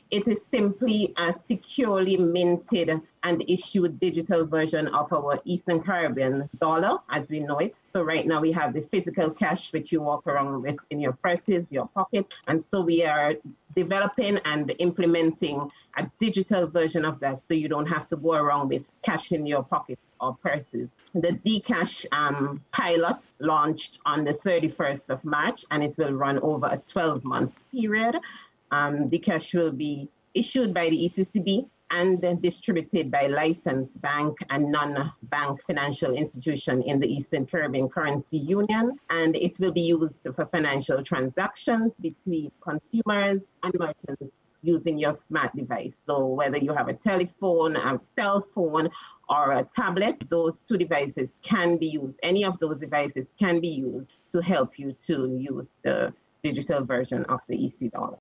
It is simply a securely minted and issued digital version of our Eastern Caribbean dollar as we know it. So right now we have the physical cash which you walk around with in your purses, your pocket. And so we are developing and implementing a digital version of that so you don't have to go around with cash in your pockets or purses. The Dcash pilot launched on the 31st of March and it will run over a 12-month period. Dcash will be issued by the ECCB and distributed by licensed bank and non-bank financial institution in the Eastern Caribbean Currency Union. And it will be used for financial transactions between consumers and merchants using your smart device. So whether you have a telephone, a cell phone, or a tablet, those two devices can be used. Any of those devices can be used to help you to use the digital version of the EC dollar.